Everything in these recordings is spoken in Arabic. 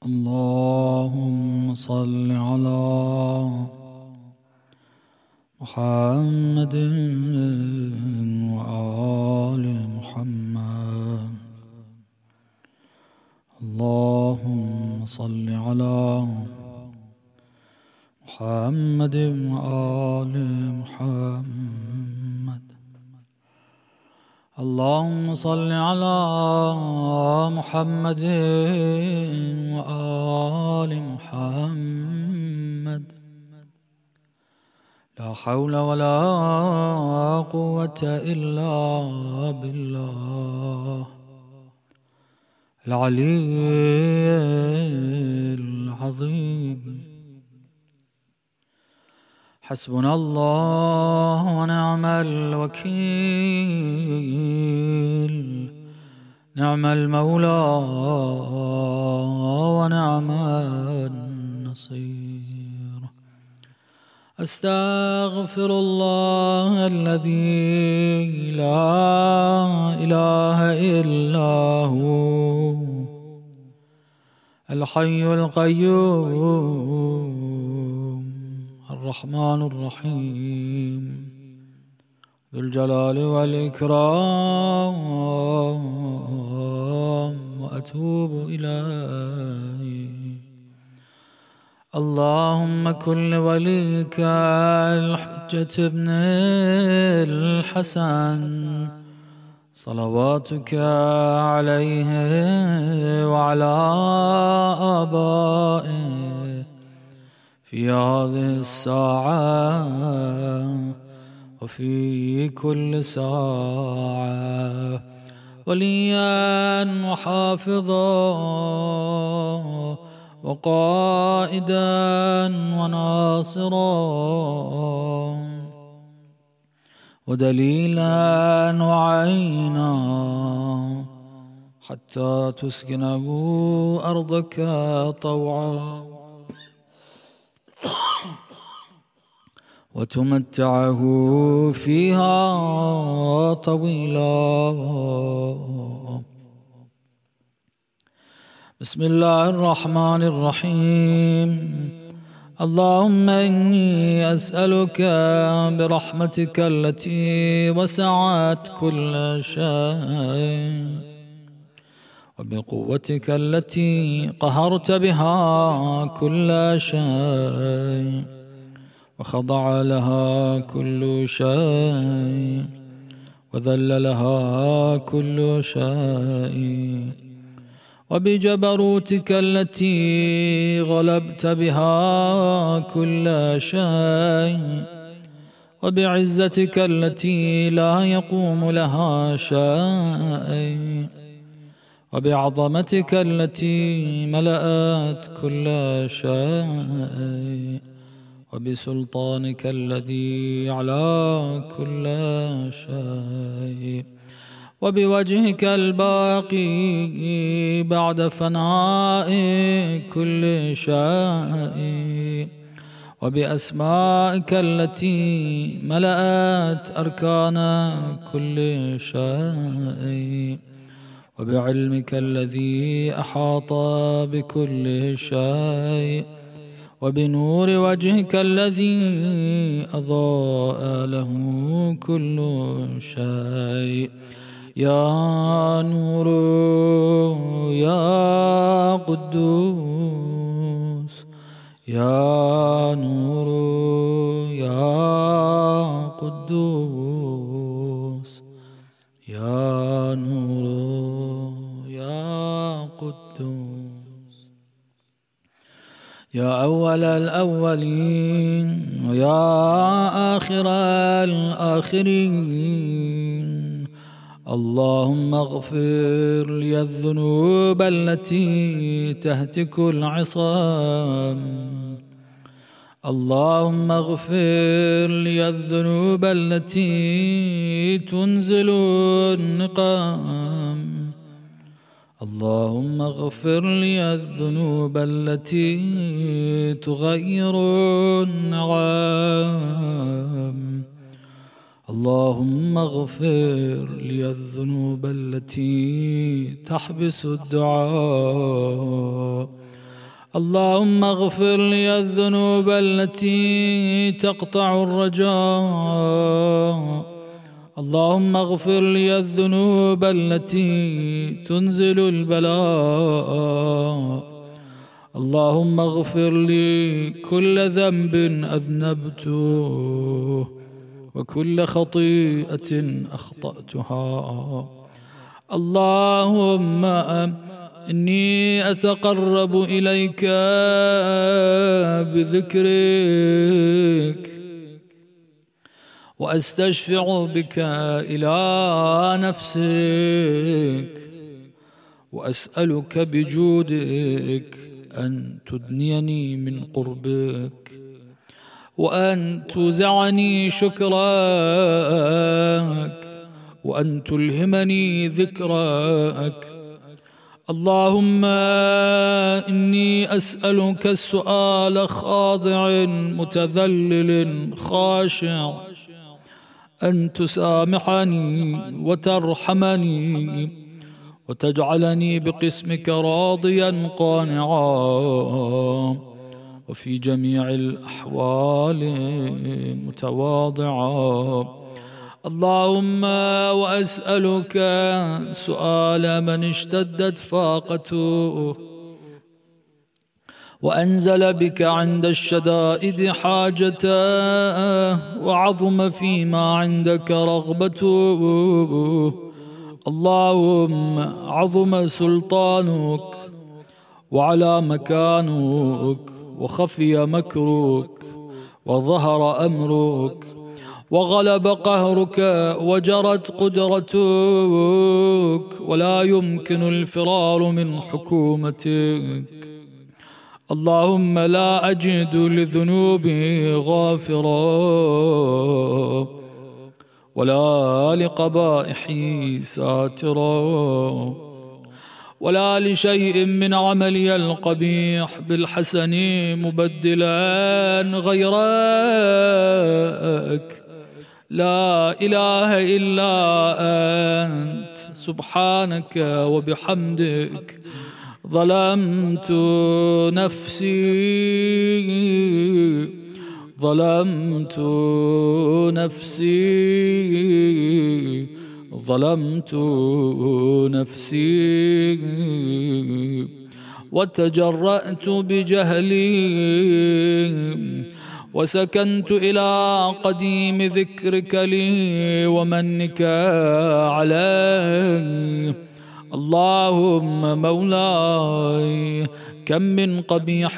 اللهم صل على محمد وآل محمد. اللهم صل على محمد وآل محمد. اللهم صل على محمد وآل محمد. لا حول ولا قوة إلا بالله العلي العظيم. حسبنا الله ونعم الوكيل، نعم المولى ونعم النصير. أستغفر الله الذي لا إله إلا هو الحي القيوم الرحمن الرحيم ذو الجلال والإكرام، وأتوب إليه. اللهم كن لوليك الحجة ابن الحسن صلواتك عليه وعلى آبائه في هذه الساعة وفي كل ساعة، وليا وحافظا وقائدا وناصرا ودليلا وعينا، حتى تسكنه أرضك طوعا وتمتعه فيها طويلا. بسم الله الرحمن الرحيم. اللهم إني أسألك برحمتك التي وسعت كل شيء وبقوتك التي قهرت بها كل شيء وخضع لها كل شيء وذل لها كل شيء، وبجبروتك التي غلبت بها كل شيء وبعزتك التي لا يقوم لها شيء وبعظمتك التي ملأت كل شيء وبسلطانك الذي على كل شيء وبوجهك الباقي بعد فناء كل شيء وبأسمائك التي ملأت أركان كل شيء وبعلمك الذي أحاط بكل شيء وبنور وجهك الذي أضاء له كل شيء. يا نور يا قدوس، يا نور يا قدوس، يا نور يا قدوس، يا أول الأولين ويا آخر الآخرين. اللهم اغفر لي الذنوب التي تهتك العصام. اللهم اغفر لي الذنوب التي تنزل النقام. اللهم اغفر لي الذنوب التي تغير النعم. اللهم اغفر لي الذنوب التي تحبس الدعاء. اللهم اغفر لي الذنوب التي تقطع الرجاء. اللهم اغفر لي الذنوب التي تنزل البلاء. اللهم اغفر لي كل ذنب أذنبته وكل خطيئة أخطأتها. اللهم إني أتقرب إليك بذكرك وأستشفع بك إلى نفسك وأسألك بجودك أن تدنيني من قربك وأن توزعني شكرك وأن تلهمني ذكرك. اللهم إني أسألك السؤال خاضع متذلل خاشع أن تسامحني وترحمني وتجعلني بقسمك راضيا قانعا وفي جميع الأحوال متواضعا. اللهم وأسألك سؤال من اشتدت فاقته وأنزل بك عند الشدائد حاجته وعظم فيما عندك رغبته. اللهم عظم سلطانك وعلى مكانك وخفي مكرك وظهر أمرك وغلب قهرك وجرت قدرتك ولا يمكن الفرار من حكومتك. اللهم لا أجد لذنوبي غافرا ولا لقبائحي ساترا ولا لشيء من عملي القبيح بالحسن مبدلا غيرك. لا إله إلا أنت سبحانك وبحمدك ظلمت نفسي وتجرأت بجهلي وسكنت إلى قديم ذكرك لي ومنك علي. اللهم مولاي كم من قبيح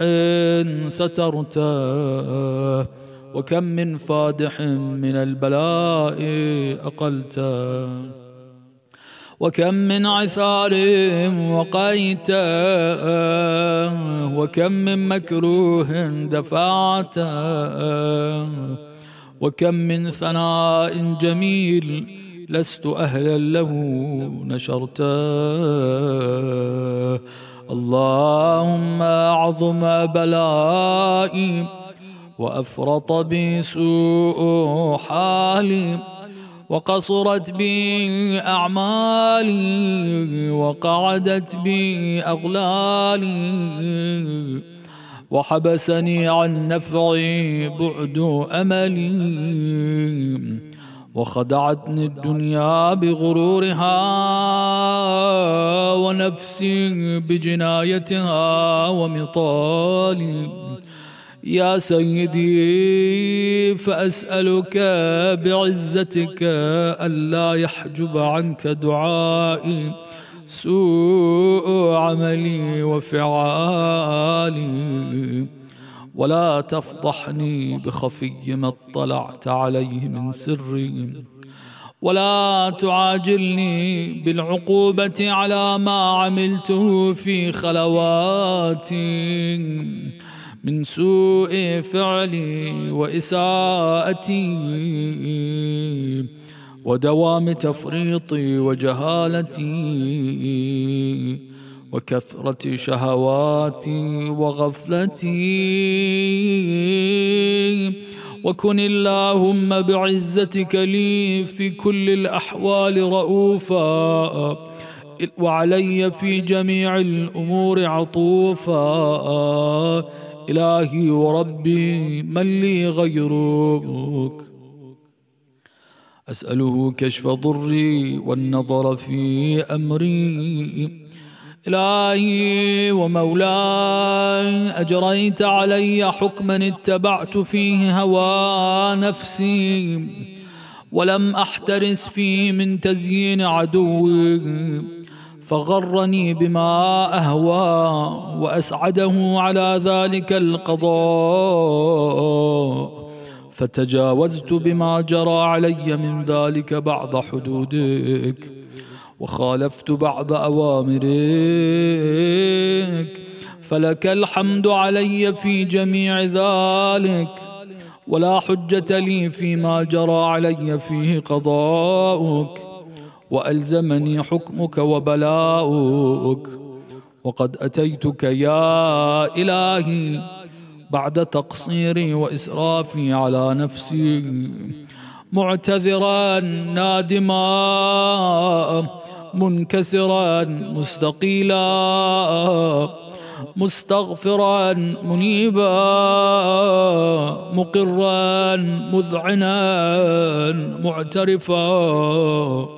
سترته وكم من فادح من البلاء أقلته وكم من عثار وقيته وكم من مكروه دفعته وكم من ثناء جميل لست أهلا له نشرته. اللهم أعظم بلائي وأفرط بي سوء حالي وقصرت بي أعمالي وقعدت بي أغلالي وحبسني عن نفعي بعد أملي وخدعتني الدنيا بغرورها ونفسي بجنايتها ومطالي. يا سيدي فأسألك بعزتك ألا يحجب عنك دعائي سوء عملي وفعالي ولا تفضحني بخفي ما اطلعت عليه من سري ولا تعاجلني بالعقوبة على ما عملته في خلواتي من سوء فعلي وإساءتي ودوام تفريطي وجهالتي وكثرة شهواتي وغفلتي. وكن اللهم بعزتك لي في كل الأحوال رؤوفا وعلي في جميع الأمور عطوفا. إلهي وربي من لي غيرك؟ أسأله كشف ضري والنظر في أمري. إلهي ومولاي، أجريت علي حكما اتبعت فيه هوى نفسي، ولم أحترس فيه من تزيين عدوي، فغرني بما أهوى وأسعده على ذلك القضاء، فتجاوزت بما جرى علي من ذلك بعض حدودك، وخالفت بعض أوامرك، فلك الحمد علي في جميع ذلك، ولا حجة لي فيما جرى علي فيه قضاؤك، وألزمني حكمك وبلاؤك. وقد أتيتك يا إلهي بعد تقصيري وإسرافي على نفسي، معتذرا نادما منكسرا مستقيلا، مستغفرا منيبا، مقرا مذعنا معترفا.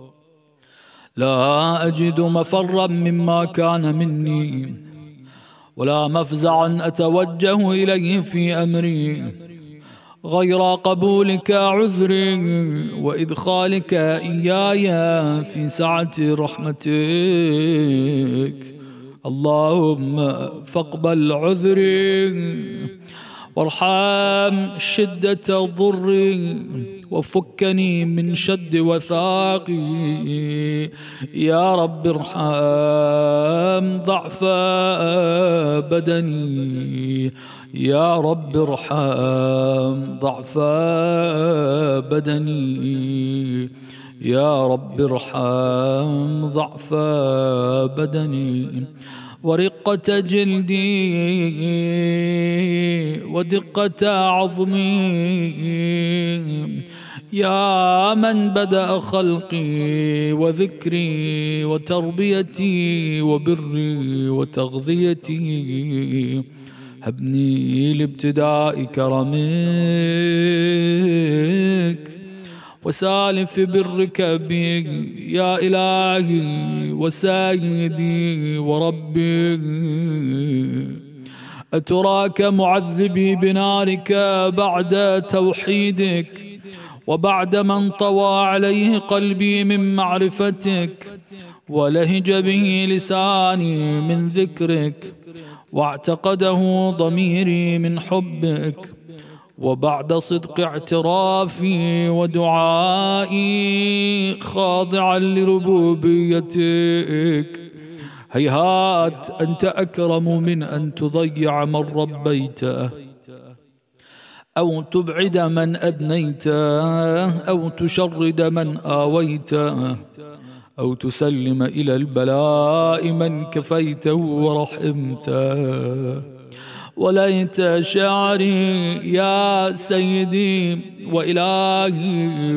لا أجد مفرا مما كان مني، ولا مفزعا أتوجه إليه في أمري، غير قبولك عذري وإدخالك إياي في سعة رحمتك. اللهم فاقبل عذري، وارحم شدة ضري، وفكني من شد وثاقي. يا رب ارحم ضعف بدني، يا رب ارحم ضعف بدني، يا رب ارحم ضعف بدني، ورقة جلدي ودقة عظمي. يا من بدأ خلقي وذكري وتربيتي وبري وتغذيتي، هبني لابتداء كرمك وسالف برك بي يا إلهي وسيدي وربي. أتراك معذبي بنارك بعد توحيدك، وبعد من طوى عليه قلبي من معرفتك، ولهج به لساني من ذكرك، واعتقده ضميري من حبك، وبعد صدق اعترافي ودعائي خاضعا لربوبيتك، هيهات أنت أكرم من أن تضيع من ربيته، أو تبعد من أدنيته، أو تشرد من آويته، أو تسلم إلى البلاء من كفيته ورحمته. وليت شعري يا سيدي وإلهي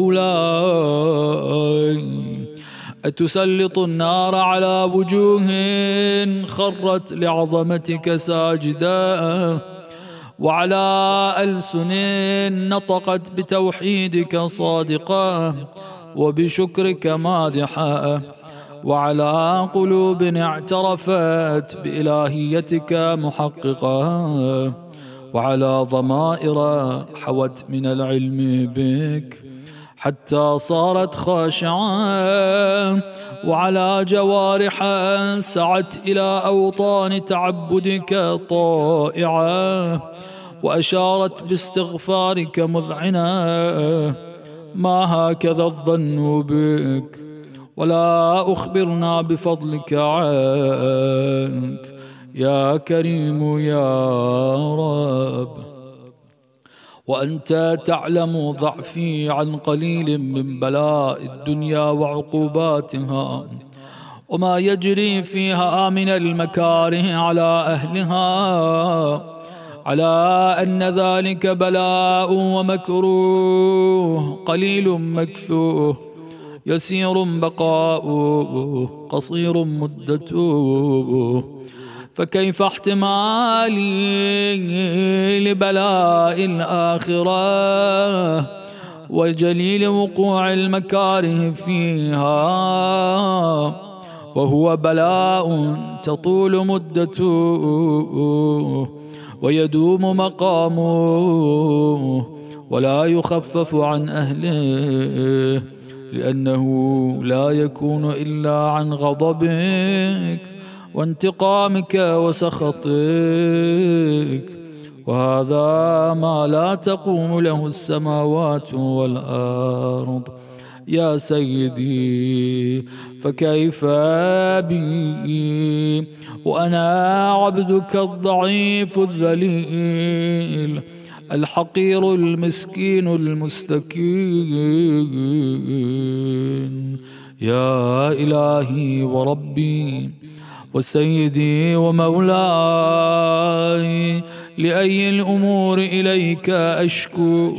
ومولاي، أتسلط النار على وجوه خرت لعظمتك ساجدا، وعلى ألسن نطقت بتوحيدك صادقة وبشكرك مادحة، وعلى قلوب اعترفت بإلهيتك محققة، وعلى ضمائر حوت من العلم بك حتى صارت خاشعة، وعلى جوارح سعت إلى أوطان تعبدك طائعة، وأشارت باستغفارك مذعنة. ما هكذا الظن بك، ولا أخبرنا بفضلك عنك يا كريم يا رب. وأنت تعلم ضعفي عن قليل من بلاء الدنيا وعقوباتها، وما يجري فيها من المكاره على أهلها، على أن ذلك بلاء ومكروه قليل مكثوه. يسير بقاؤه قصير مدته، فكيف احتمالي لبلاء الآخرة وجليل وقوع المكاره فيها، وهو بلاء تطول مدته ويدوم مقامه ولا يخفف عن أهله، لأنه لا يكون إلا عن غضبك وانتقامك وسخطك، وهذا ما لا تقوم له السماوات والأرض يا سيدي. فكيف بي وأنا عبدك الضعيف الذليل الحقير المسكين المستكين؟ يا إلهي وربي وسيدي ومولاي، لأي الأمور إليك أشكو،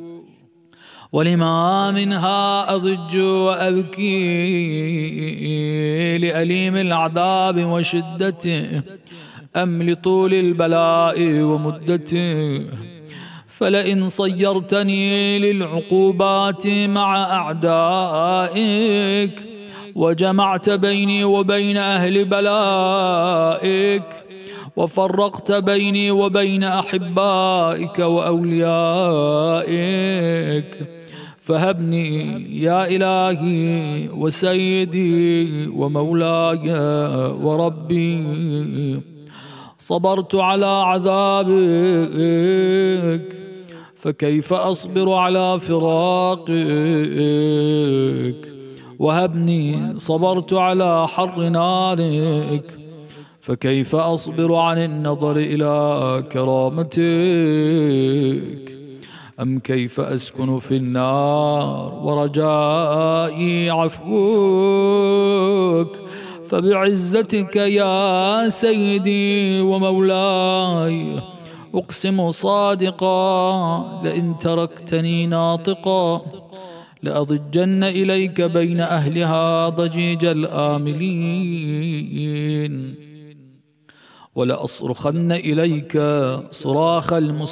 ولما منها أضج وأبكي؟ لأليم العذاب وشدته أم لطول البلاء ومدته؟ فلئن صيرتني للعقوبات مع أعدائك وجمعت بيني وبين أهل بلائك وفرقت بيني وبين أحبائك وأوليائك، فهبني يا إلهي وسيدي ومولاي وربي. صبرت على عذابك، فكيف أصبر على فراقك؟ وهبني صبرت على حر نارك، فكيف أصبر عن النظر إلى كرامتك؟ أم كيف أسكن في النار ورجائي عفوك؟ فبعزتك يا سيدي ومولاي أقسم صادقا، لئن تركتني ناطقا لأضجن إليك بين أهلها ضجيج الآملين، ولأصرخن إليك صراخ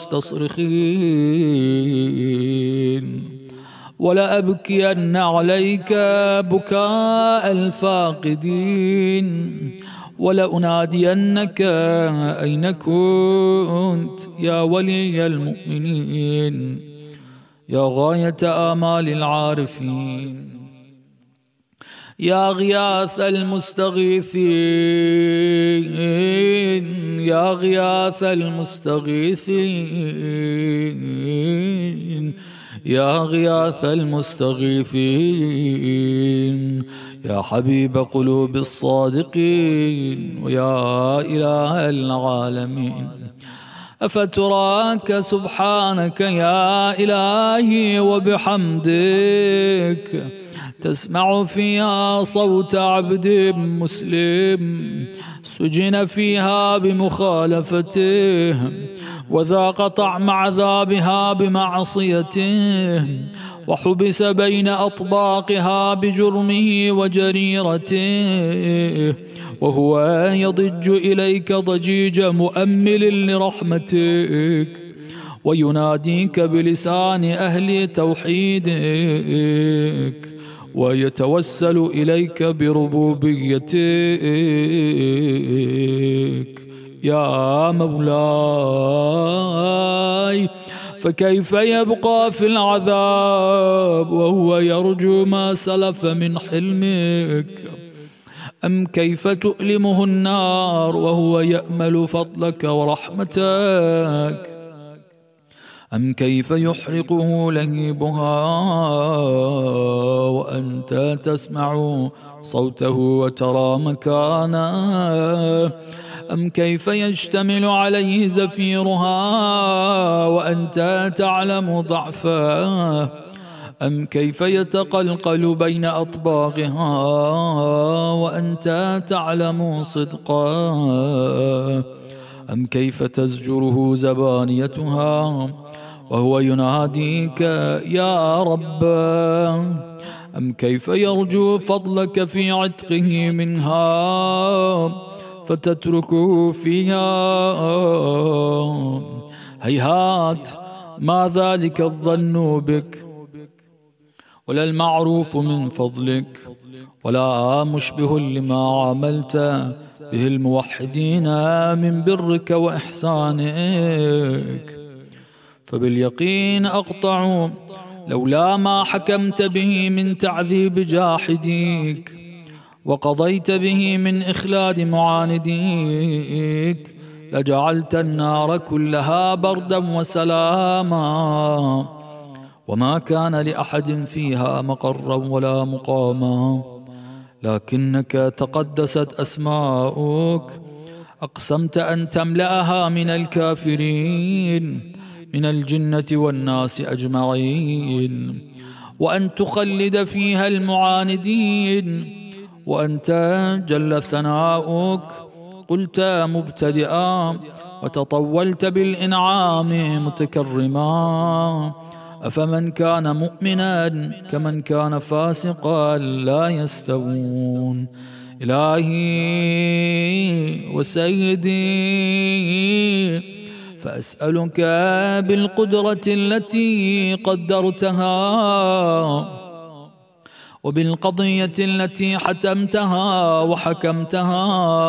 المستصرخين، ولأبكين عليك بكاء الفاقدين، ولأنادينك أين كنت يا ولي المؤمنين، يا غاية آمال العارفين، يا غياث المستغيثين، يا غياث المستغيثين، يا غياث المستغيثين، يا حبيب قلوب الصادقين، ويا إله العالمين. أفتراك سبحانك يا إلهي وبحمدك تسمع فيها صوت عبد مسلم سجن فيها بمخالفته وذاق طعم عذابها بمعصيته وحبس بين أطباقها بجرمه وجريرته، وهو يضج إليك ضجيج مؤمل لرحمتك ويناديك بلسان أهل توحيدك ويتوسل إليك بربوبيتك يا مولاي. فكيف يبقى في العذاب وهو يرجو ما سلف من حلمك؟ أم كيف تؤلمه النار وهو يأمل فضلك ورحمتك؟ أم كيف يحرقه لهيبها وأنت تسمع صوته وترى مكانه؟ أم كيف يشتمل عليه زفيرها وأنت تعلم ضعفه؟ أم كيف يتقلقل بين أطباقها وأنت تعلم صدقه؟ أم كيف تزجره زبانيتها وهو يناديك يا رب؟ أم كيف يرجو فضلك في عتقه منها فتتركه فيها؟ هيهات ما ذلك الظن بك ولا المعروف من فضلك ولا مشبه لما عملت به الموحدين من برك وإحسانك. فباليقين أقطع لولا ما حكمت به من تعذيب جاحديك وقضيت به من إخلاد معانديك لجعلت النار كلها بردا وسلاما وما كان لأحد فيها مقرا ولا مقاما. لكنك تقدست أسماؤك أقسمت أن تملأها من الكافرين من الجنة والناس أجمعين وأن تخلد فيها المعاندين. وأنت جل ثناؤك قلت مبتدئا وتطولت بالإنعام متكرما. أفمن كان مؤمنا كمن كان فاسقا لا يستوون. إلهي وسيدي فأسألك بالقدرة التي قدرتها وبالقضية التي حتمتها وحكمتها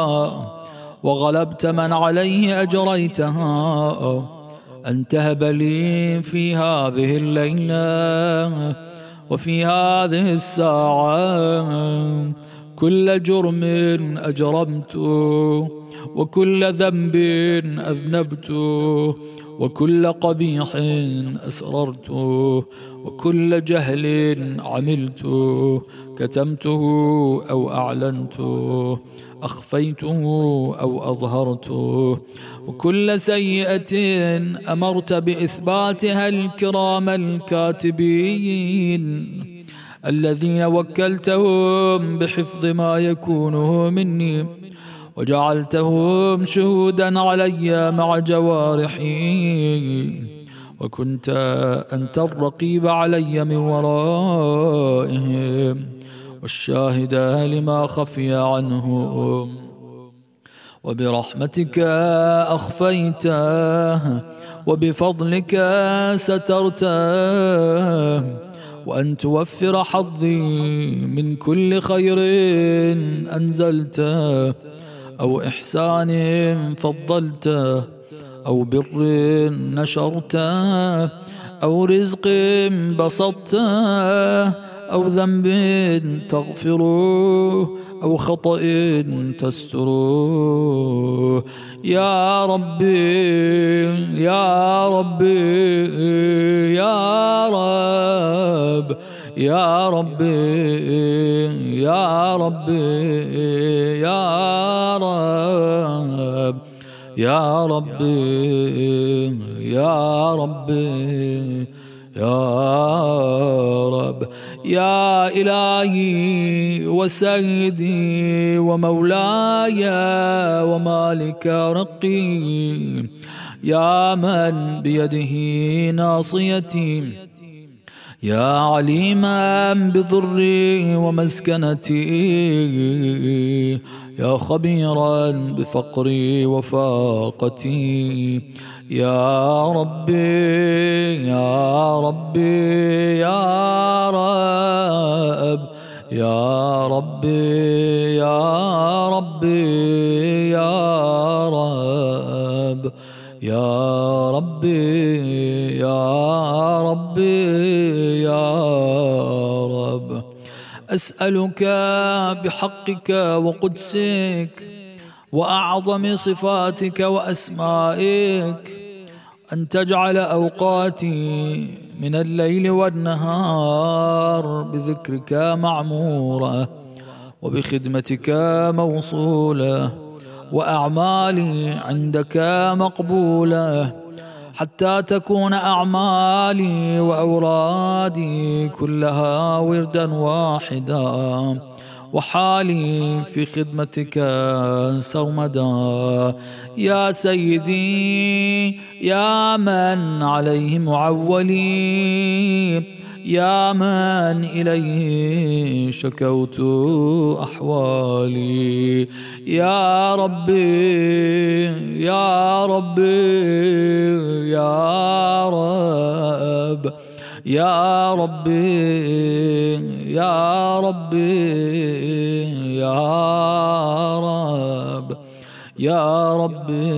وغلبت من عليه أجريتها أن تهب لي في هذه الليلة وفي هذه الساعة كل جرم أجرمته وكل ذنب أذنبته وكل قبيح أسررته وكل جهل عملته كتمته أو أعلنته أخفيته أو أظهرته وكل سيئة أمرت بإثباتها الكرام الكاتبين الذين وكلتهم بحفظ ما يكونه مني وجعلتهم شهودا علي مع جوارحي وكنت أنت الرقيب علي من ورائهم والشاهد لما خفي عنهم. وبرحمتك أخفيته وبفضلك سترته وأن توفر حظي من كل خير أنزلته أو إحسان فضلته أو بر نشرته أو رزق بسطته أو ذنب تغفره أو خطأ تستره. يا ربي يا ربي يا رب يا ربي يا ربي يا رب يا ربي يا ربي يا رب. يا إلهي وسيدي ومولاي ومالك رقي يا من بيده ناصيتي يا عليما بضري ومسكنتي يا خبيرا بفقري وفاقتي يا ربي يا ربي يا رب يا ربي يا ربي يا رب يا ربي يا ربي يا رب. أسألك بحقك وقدسك وأعظم صفاتك وأسمائك أن تجعل أوقاتي من الليل والنهار بذكرك معمورة وبخدمتك موصولة وأعمالي عندك مقبولة حتى تكون أعمالي وأورادي كلها وردا واحدا وحالي في خدمتك سرمدا. يا سيدي يا من عليه معولي يا من إليه شكوت أحوالي. يا ربي يا ربي يا رب يا ربي يا ربي يا رب يا ربي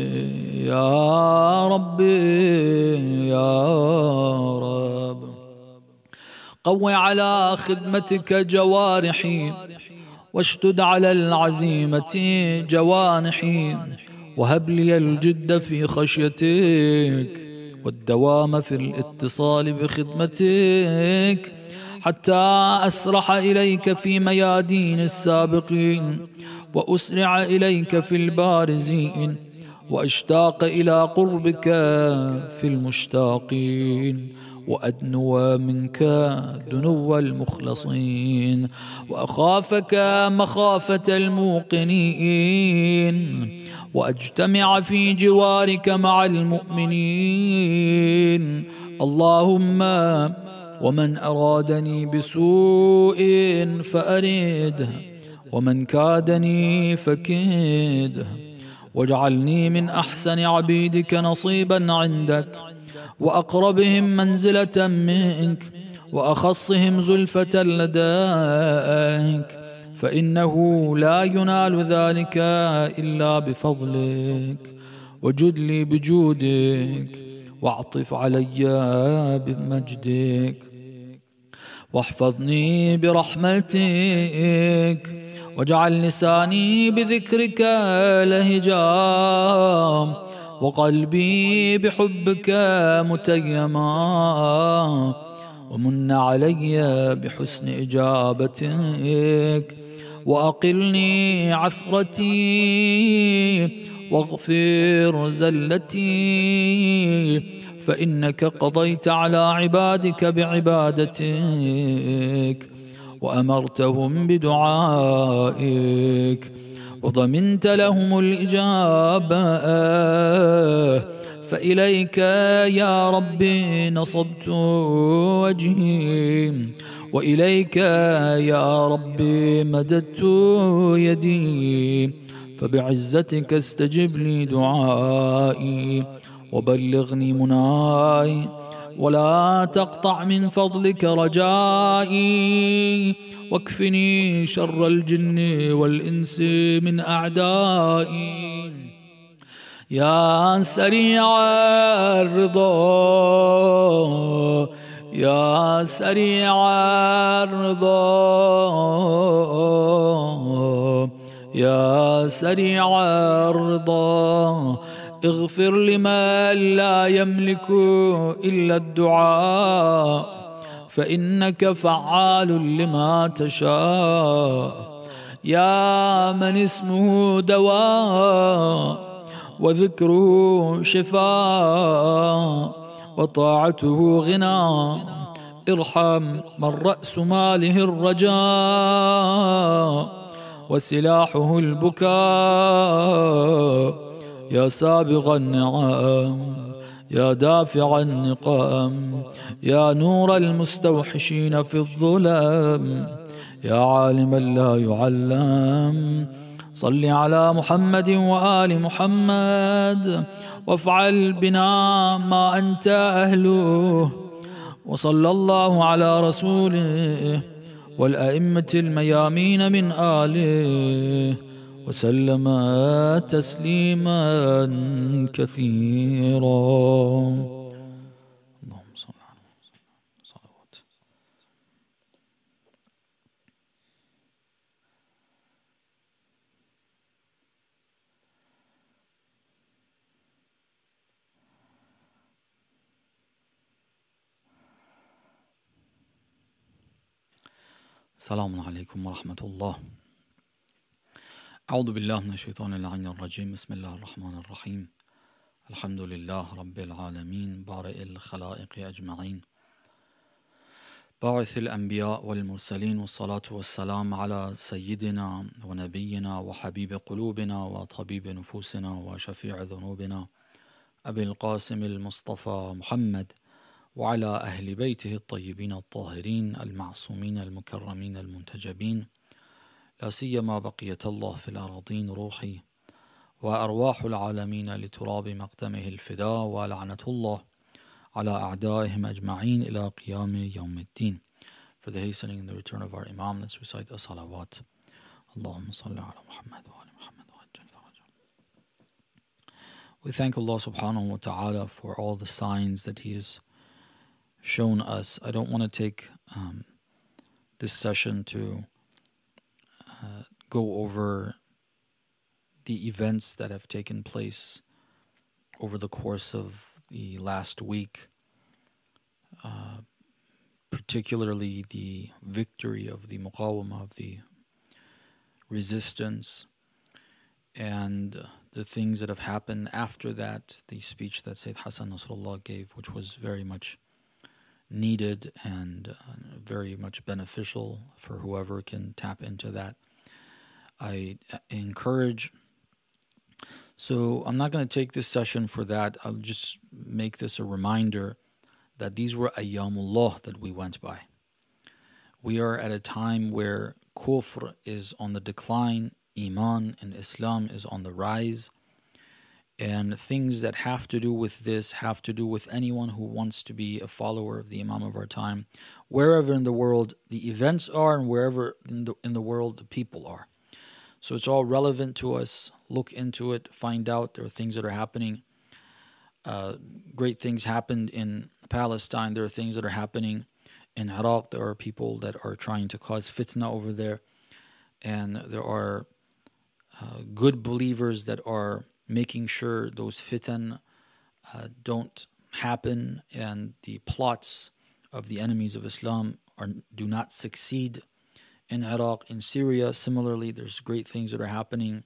يا ربي يا رب. قو على خدمتك جوارحي واشدد على العزيمة جوانحي، وهب لي الجد في خشيتك والدوام في الاتصال بخدمتك، حتى أسرح إليك في ميادين السابقين، وأسرع إليك في البارزين، وأشتاق إلى قربك في المشتاقين، وأدنو منك دنو المخلصين، وأخافك مخافة الموقنين، وأجتمع في جوارك مع المؤمنين. اللهم ومن أرادني بسوء فأرده، ومن كادني فكيده، واجعلني من أحسن عبيدك نصيبا عندك، وأقربهم منزلة منك، وأخصهم زلفة لديك، فإنه لا ينال ذلك إلا بفضلك. وجد لي بجودك، واعطف علي بمجدك، واحفظني برحمتك، واجعل لساني بذكرك لهجا، وقلبي بحبك متيما، ومن علي بحسن إجابتك، وأقلني عثرتي، واغفر زلتي، فإنك قضيت على عبادك بعبادتك، وأمرتهم بدعائك، وضمنت لهم الإجابة، فإليك يا ربي نصبت وجهي، وإليك يا ربي مددت يدي، فبعزتك استجب لي دعائي، وبلغني مناي، ولا تقطع من فضلك رجائي، واكفني شر الجن والإنس من أعدائي. يا سريع الرضا يا سريع الرضا يا سريع الرضا، اغفر لمن لا يملك إلا الدعاء، فإنك فعال لما تشاء. يا من اسمه دواء، وذكره شفاء، وطاعته غنى، ارحم من رأس ماله الرجاء، وسلاحه البكاء. يا سابغ النعم، يا دافع النقام، يا نور المستوحشين في الظلام، يا عالما لا يعلم، صل على محمد وآل محمد، وافعل بنا ما أنت أهله. وصلى الله على رسوله والأئمة الميامين من آله، وسلم تسليما كثيرا. اللهم صل على صلوات. السلام عليكم ورحمة الله. أعوذ بالله من الشيطان اللعين الرجيم. بسم الله الرحمن الرحيم. الحمد لله رب العالمين، بارئ الخلائق أجمعين، باعث الأنبياء والمرسلين، والصلاة والسلام على سيدنا ونبينا وحبيب قلوبنا وطبيب نفوسنا وشفيع ذنوبنا أبي القاسم المصطفى محمد، وعلى أهل بيته الطيبين الطاهرين المعصومين المكرمين المنتجبين لا سيما بقية الله في الأراضين روحي وأرواح العالمين لتراب مقدمه الفداء ولعنة الله على أعدائهم أجمعين إلى قيام يوم الدين. For the hastening and the return of our Imam, let's recite the salawat. Allahumma salli ala Muhammad wa ala Muhammad wa ajjal faraja. We thank Allah subhanahu wa ta'ala for all the signs that He has shown us. I don't want to take this session to go over the events that have taken place over the course of the last week, particularly the victory of the muqawamah, of the resistance, and the things that have happened after that, the speech that Sayyid Hassan Nasrullah gave, which was very much needed and very much beneficial for whoever can tap into that. I encourage. So I'm not going to take this session for that. I'll just make this a reminder that these were ayyamullah that we went by. We are at a time where kufr is on the decline, iman and Islam is on the rise, and things that have to do with this have to do with anyone who wants to be a follower of the Imam of our time, wherever in the world the events are and wherever in the world the people are. So it's all relevant to us. Look into it, find out. There are things that are happening. Great things happened in Palestine. There are things that are happening in Iraq. There are people that are trying to cause fitna over there. And there are good believers that are making sure those fitan don't happen and the plots of the enemies of Islam do not succeed. In Iraq, in Syria, similarly, there's great things that are happening.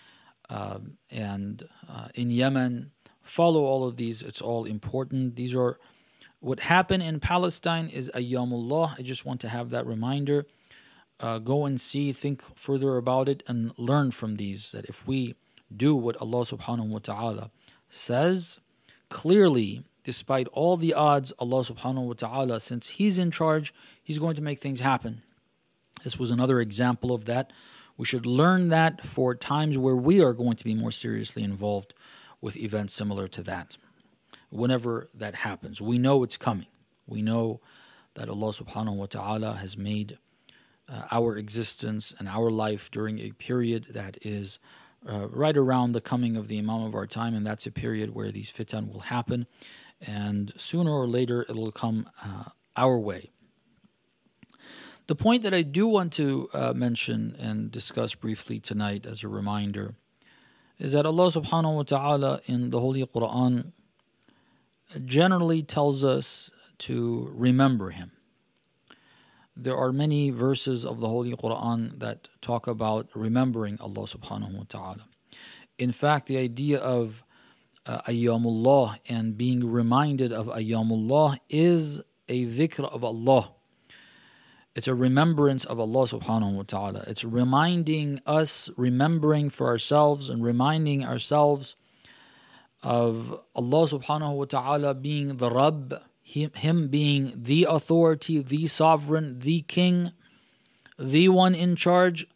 And in Yemen, follow all of these. It's all important. These are what happened in Palestine is ayyamullah. I just want to have that reminder. Go and see, think further about it, and learn from these. That if we do what Allah subhanahu wa ta'ala says, clearly, despite all the odds, Allah subhanahu wa ta'ala, since He's in charge, He's going to make things happen. This was another example of that. We should learn that for times where we are going to be more seriously involved with events similar to that. Whenever that happens, we know it's coming. We know that Allah subhanahu wa ta'ala has made our existence and our life during a period that is right around the coming of the Imam of our time, and that's a period where these fitan will happen, and sooner or later it will come our way. The point that I do want to mention and discuss briefly tonight as a reminder is that Allah subhanahu wa ta'ala in the Holy Quran generally tells us to remember Him. There are many verses of the Holy Quran that talk about remembering Allah subhanahu wa ta'ala. In fact, the idea of ayyamullah and being reminded of ayyamullah is a dhikr of Allah. It's a remembrance of Allah subhanahu wa ta'ala. It's reminding us, remembering for ourselves and reminding ourselves of Allah subhanahu wa ta'ala being the Rabb, Him being the authority, the sovereign, the king, the one in charge.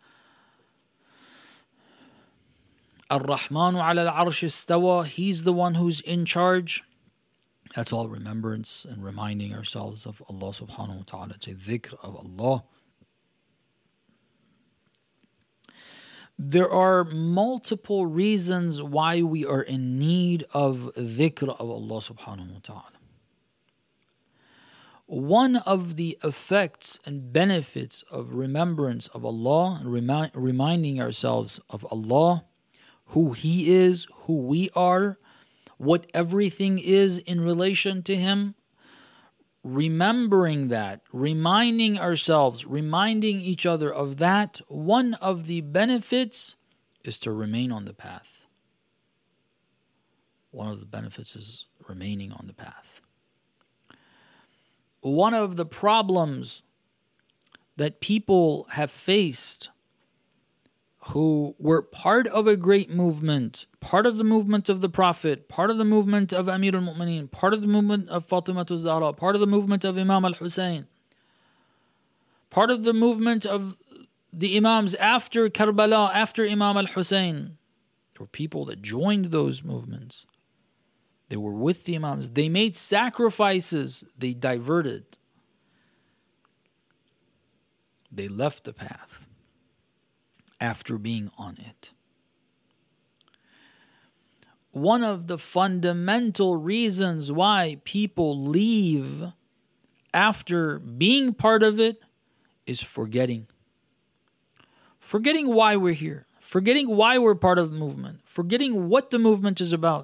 Ar-Rahmanu ala al-Arsh istawa, He's the one who's in charge. That's all remembrance and reminding ourselves of Allah subhanahu wa ta'ala. It's a dhikr of Allah. There are multiple reasons why we are in need of dhikr of Allah subhanahu wa ta'ala. One of the effects and benefits of remembrance of Allah and reminding ourselves of Allah, who He is, who we are, what everything is in relation to Him, remembering that, reminding ourselves, reminding each other of that, one of the benefits is to remain on the path. One of the benefits is remaining on the path. One of the problems that people have faced who were part of a great movement, part of the movement of the Prophet, part of the movement of Amir al-Mu'mineen, part of the movement of Fatima al-Zahra, part of the movement of Imam al-Hussein, part of the movement of the Imams after Karbala, after Imam al-Hussein. There were people that joined those movements. They were with the Imams. They made sacrifices. They diverted. They left the path after being on it. One of the fundamental reasons why people leave after being part of it is forgetting. Forgetting why we're here. Forgetting why we're part of the movement. Forgetting what the movement is about.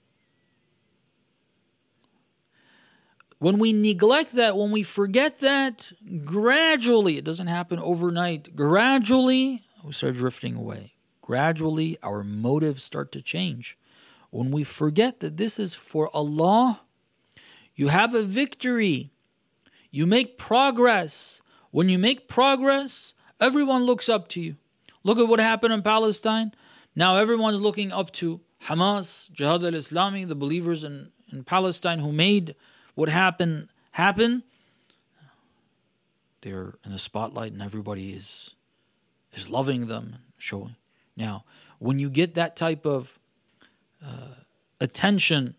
When we neglect that, when we forget that, gradually, it doesn't happen overnight, gradually we start drifting away. Gradually, our motives start to change. When we forget that this is for Allah, you have a victory. You make progress. When you make progress, everyone looks up to you. Look at what happened in Palestine. Now everyone's looking up to Hamas, Jihad al-Islami, the believers in Palestine who made what happened happen. They're in the spotlight and everybody is loving them, showing. Now, when you get that type of attention,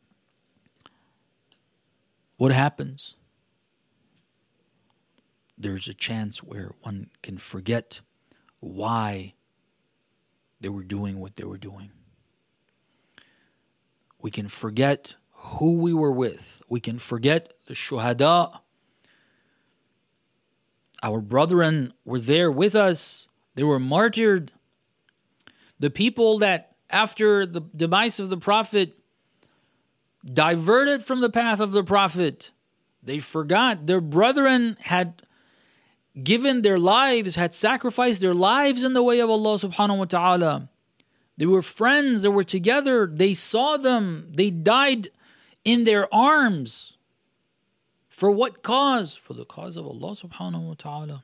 what happens? There's a chance where one can forget why they were doing what they were doing. We can forget who we were with. We can forget the shuhada. Our brethren were there with us. They were martyred. The people that after the demise of the Prophet diverted from the path of the Prophet, they forgot their brethren had given their lives, had sacrificed their lives in the way of Allah subhanahu wa ta'ala. They were friends, they were together, they saw them, they died in their arms. For what cause? For the cause of Allah subhanahu wa ta'ala.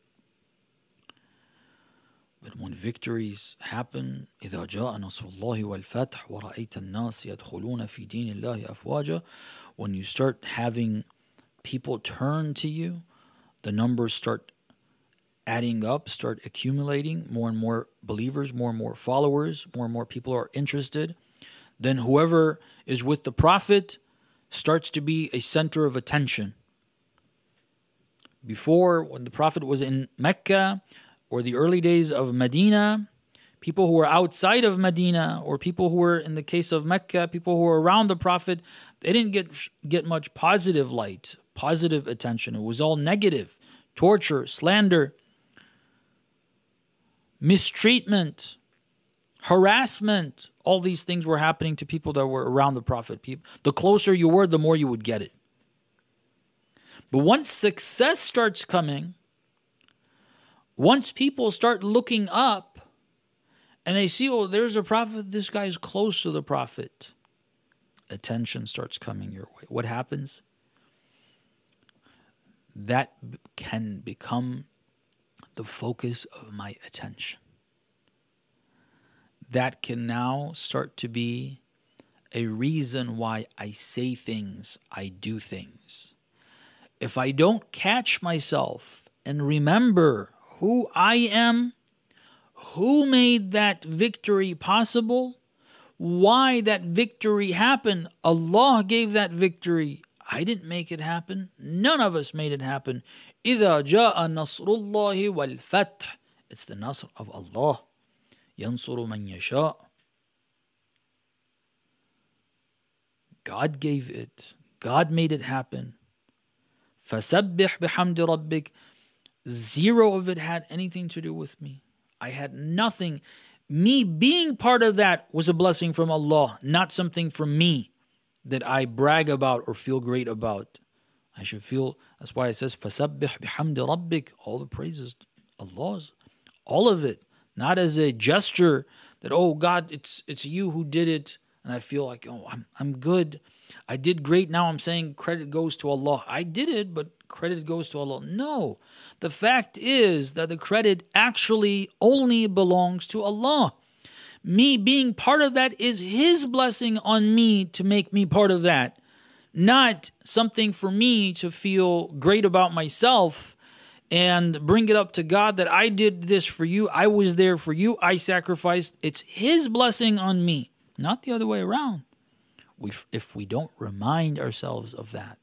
But when victories happen, إِذَا جَاءَ نَصْرُ اللَّهِ وَالْفَتْحُ وَرَأَيْتَ النَّاسِ يَدْخُلُونَ فِي دِينِ اللَّهِ أَفْوَاجًا, when you start having people turn to you, the numbers start adding up, start accumulating, more and more believers, more and more followers, more and more people are interested. Then whoever is with the Prophet starts to be a center of attention. Before, when the Prophet was in Mecca, or the early days of Medina, people who were outside of Medina, or people who were, in the case of Mecca, people who were around the Prophet, they didn't get much positive light, positive attention. It was all negative, torture, slander, mistreatment, harassment. All these things were happening to people that were around the Prophet. The closer you were, the more you would get it. But once success starts coming, once people start looking up and they see, oh, there's a Prophet, this guy is close to the Prophet, attention starts coming your way. What happens? That can become the focus of my attention. That can now start to be a reason why I say things, I do things. If I don't catch myself and remember who I am, who made that victory possible, why that victory happened, Allah gave that victory. I didn't make it happen. None of us made it happen. إِذَا جَاءَ نَصْرُ اللَّهِ وَالْفَتْحِ. It's the nasr of Allah. يَنْصُرُ مَنْ يَشَاءُ. God gave it. God made it happen. فَسَبِّحْ بِحَمْدِ رَبِّكَ. Zero of it had anything to do with me. I had nothing. Me being part of that was a blessing from Allah, not something from me that I brag about or feel great about. I should feel, that's why it says, فَسَبِّحْ بِحَمْدِ رَبِّكَ. All the praises, Allah's. All of it. Not as a gesture that, oh God, it's you who did it. And I feel like, oh, I'm good. I did great. Now I'm saying credit goes to Allah. I did it, but credit goes to Allah. No. The fact is that the credit actually only belongs to Allah. Me being part of that is His blessing on me to make me part of that. Not something for me to feel great about myself and bring it up to God that I did this for you, I was there for you, I sacrificed. It's His blessing on me, not the other way around. If we don't remind ourselves of that,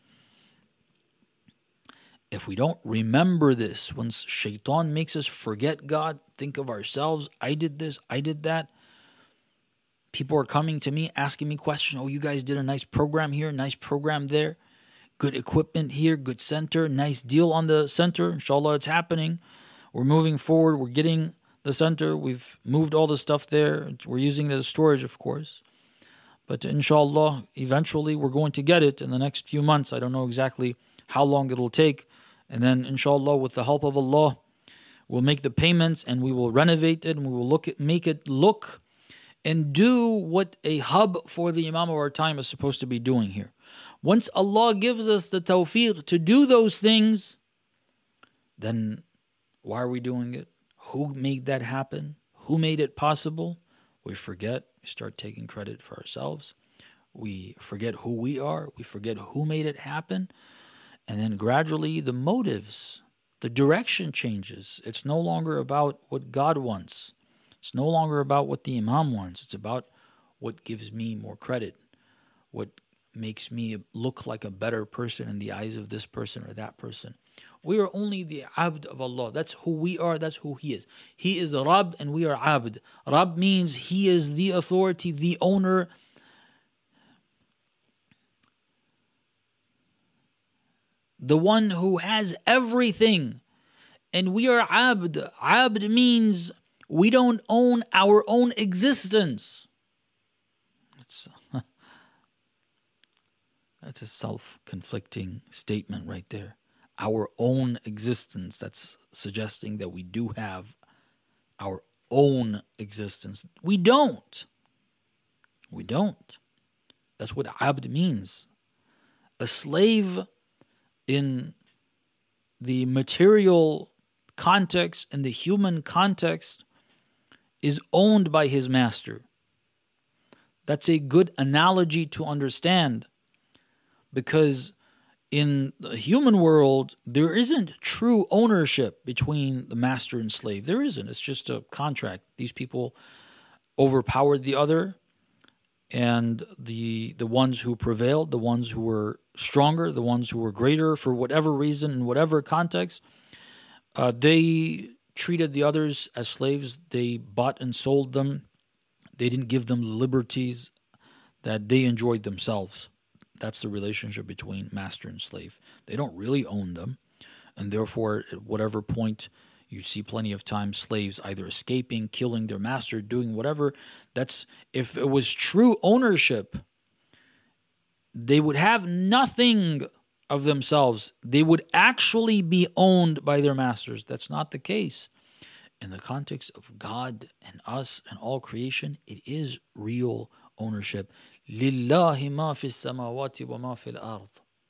if we don't remember this, when shaitan makes us forget God, think of ourselves, I did this, I did that. People are coming to me, asking me questions. Oh, you guys did a nice program here, nice program there. Good equipment here, good center, nice deal on the center. Inshallah, it's happening. We're moving forward. We're getting the center. We've moved all the stuff there. We're using it as storage, of course. But inshallah, eventually we're going to get it in the next few months. I don't know exactly how long it'll take. And then inshallah, with the help of Allah, we'll make the payments and we will renovate it and we will make it look and do what a hub for the Imam of our time is supposed to be doing here. Once Allah gives us the tawfiq to do those things, then why are we doing it? Who made that happen? Who made it possible? We forget. We start taking credit for ourselves. We forget who we are. We forget who made it happen. And then gradually the motives, the direction changes. It's no longer about what God wants. It's no longer about what the Imam wants. It's about what gives me more credit, what makes me look like a better person in the eyes of this person or that person. We are only the abd of Allah. That's who we are. That's who He is. He is Rabb and we are abd. Rabb means He is the authority, the owner. The one who has everything. And we are abd. Abd means we don't own our own existence. That's a self-conflicting statement right there. Our own existence. That's suggesting that we do have our own existence. We don't. We don't. That's what abd means. A slave in the material context, in the human context, is owned by his master. That's a good analogy to understand, because in the human world, there isn't true ownership between the master and slave. There isn't. It's just a contract. These people overpowered the other, and the ones who prevailed, the ones who were stronger, the ones who were greater for whatever reason, in whatever context, they treated the others as slaves. They bought and sold them. They didn't give them the liberties that they enjoyed themselves. That's the relationship between master and slave. They don't really own them. And therefore, at whatever point, you see plenty of times slaves either escaping, killing their master, doing whatever. That's, if it was true ownership, they would have nothing of themselves. They would actually be owned by their masters. That's not the case. In the context of God and us and all creation, it is real ownership. Lillahi ma fi samawati wa ma fil ard.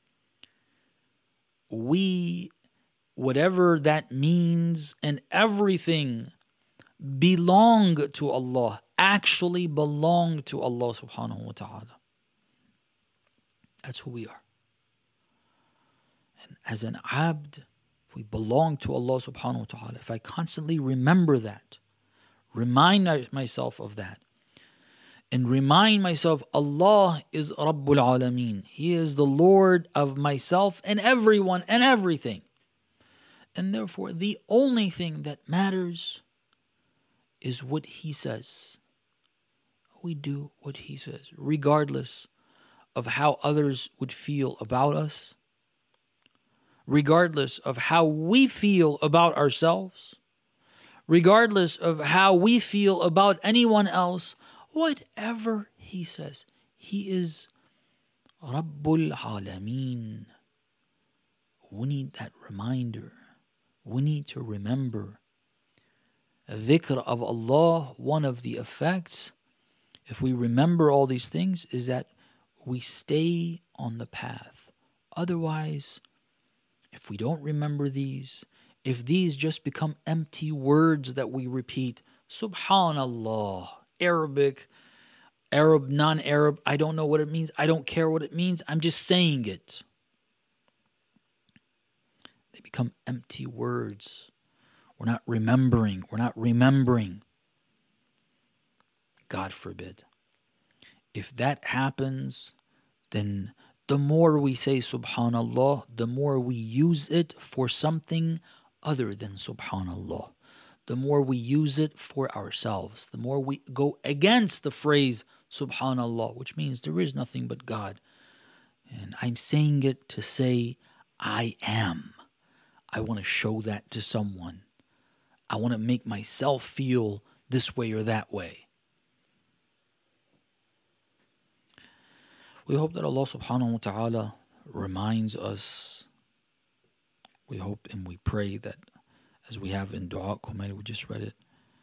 We, whatever that means, and everything belong to Allah, actually belong to Allah subhanahu wa ta'ala. That's who we are. And as an abd, if we belong to Allah subhanahu wa ta'ala, if I constantly remember that, remind myself of that, and remind myself Allah is Rabbul Alameen. He is the Lord of myself and everyone and everything. And therefore, the only thing that matters is what He says. We do what He says, regardless of how others would feel about us, regardless of how we feel about ourselves, regardless of how we feel about anyone else. Whatever He says, He is Rabbul Alameen. We need that reminder. We need to remember. Dhikr of Allah, one of the effects, if we remember all these things, is that we stay on the path. Otherwise, if we don't remember these, if these just become empty words that we repeat, subhanallah, Arabic, Arab, non-Arab, I don't know what it means. I don't care what it means. I'm just saying it. They become empty words. We're not remembering. We're not remembering. God forbid. If that happens, then the more we say subhanallah, the more we use it for something other than subhanallah. The more we use it for ourselves, the more we go against the phrase subhanallah, which means there is nothing but God. And I'm saying it to say I am. I want to show that to someone. I want to make myself feel this way or that way. We hope that Allah subhanahu wa ta'ala reminds us. We hope and we pray that, as we have in Dua Kumail, we just read it,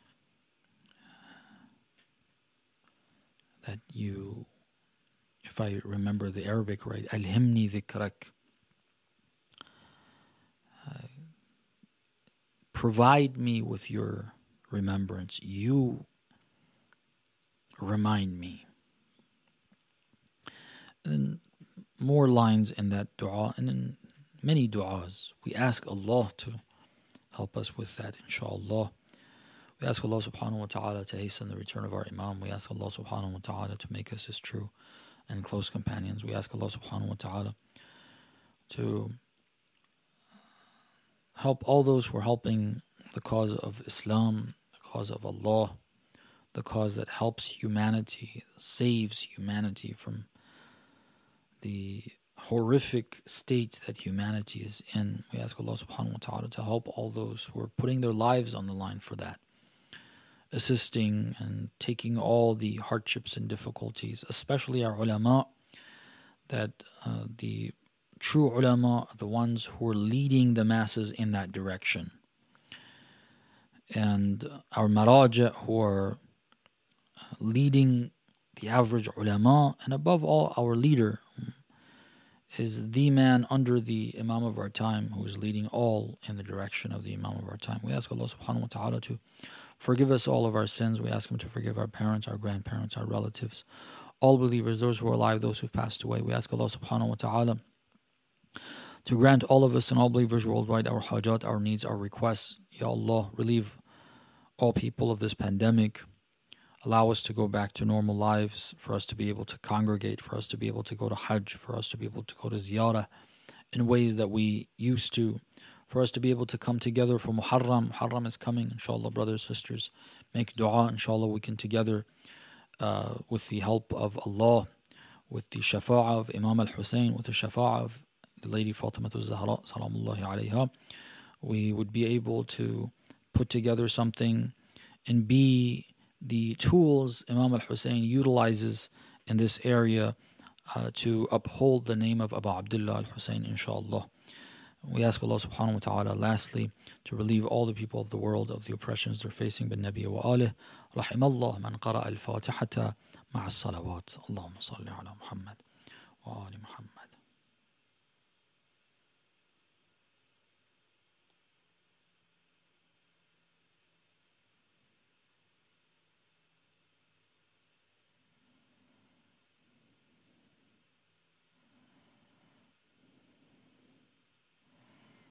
that you, if I remember the Arabic right, Alhimni dhikrak, provide me with your remembrance. You remind me. And more lines in that dua, and in many du'as, we ask Allah to help us with that, inshallah. We ask Allah subhanahu wa ta'ala to hasten the return of our Imam. We ask Allah subhanahu wa ta'ala to make us his true and close companions. We ask Allah subhanahu wa ta'ala to help all those who are helping the cause of Islam, the cause of Allah, the cause that helps humanity, saves humanity from the horrific state that humanity is in. We ask Allah subhanahu wa ta'ala to help all those who are putting their lives on the line for that, assisting and taking all the hardships and difficulties, especially our ulama, that the true ulama are the ones who are leading the masses in that direction. And our maraja who are leading the average ulama, and above all our leader is the man under the Imam of our time who is leading all in the direction of the Imam of our time. We ask Allah subhanahu wa ta'ala to forgive us all of our sins. We ask Him to forgive our parents, our grandparents, our relatives, all believers, those who are alive, those who have passed away. We ask Allah subhanahu wa ta'ala to grant all of us and all believers worldwide our hajat, our needs, our requests. Ya Allah, relieve all people of this pandemic. Allow us to go back to normal lives, for us to be able to congregate, for us to be able to go to Hajj, for us to be able to go to ziyarah in ways that we used to, for us to be able to come together for Muharram. Muharram is coming, inshallah, brothers, sisters. Make dua, inshallah, we can together, with the help of Allah, with the shafa'ah of Imam al-Hussein, with the shafa'ah of the Lady Fatimah al-Zahra, salamullahi alayha, we would be able to put together something and be the tools Imam al-Hussein utilizes in this area to uphold the name of Abu Abdullah al-Hussein, inshallah. We ask Allah subhanahu wa ta'ala lastly to relieve all the people of the world of the oppressions they're facing. Bin Nabi wa alih. Rahimallah man qara al-Fatihata ma'a salawat. Allahumma salli ala Muhammad wa ali Muhammad.